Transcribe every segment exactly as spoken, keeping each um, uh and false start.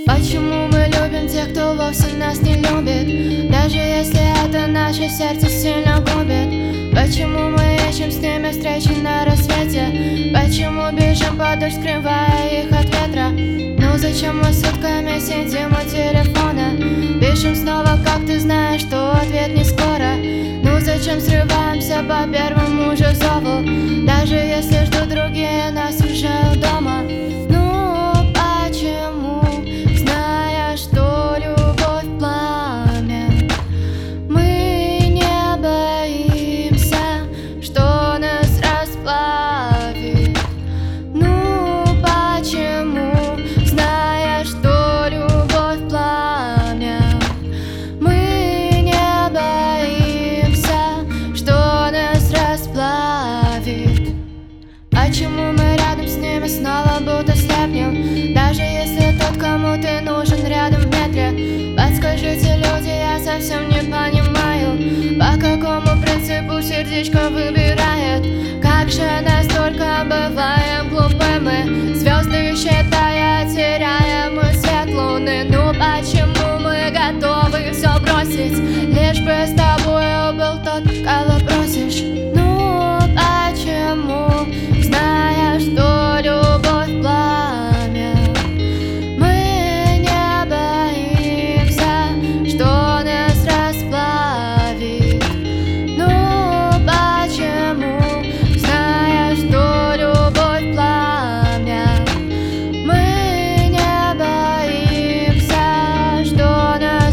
Почему мы любим тех, кто вовсе нас не любит, даже если это наше сердце сильно губит? Почему мы ищем с ними встречи на рассвете? Почему бежим под дождь, скрывая их от ветра? Ну зачем мы сутками сидим у телефона? Пишем снова, как ты знаешь, что ответ не скоро. Ну зачем срываемся по первому же зову, даже если ждут другие нас уже у дома? Ну почему, зная, что любовь пламя, мы не боимся, что нас расплавит? Ну почему, зная, что любовь пламя, мы не боимся, что нас расплавит? Почему мы рядом с ними снова будто слепнем, даже если тот, кому ты нужен, рядом в метре? Подскажите, люди, я совсем не понимаю, по какому принципу сердечко выбирает. Как же настолько бываем глупы мы, звезды считая, теряем мы свет луны. Ну почему мы готовы все бросить, лишь бы с тобою был тот, кого просишь? Ну почему, зная, что любовь пламя, мы не боимся, что нас расплавит? Ну почему, зная, что любовь пламя, мы не боимся, что нас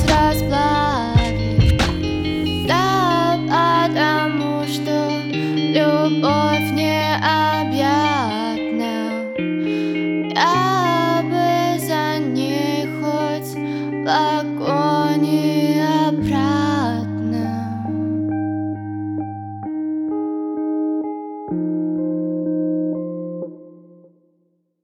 расплавит? Да потому что любовь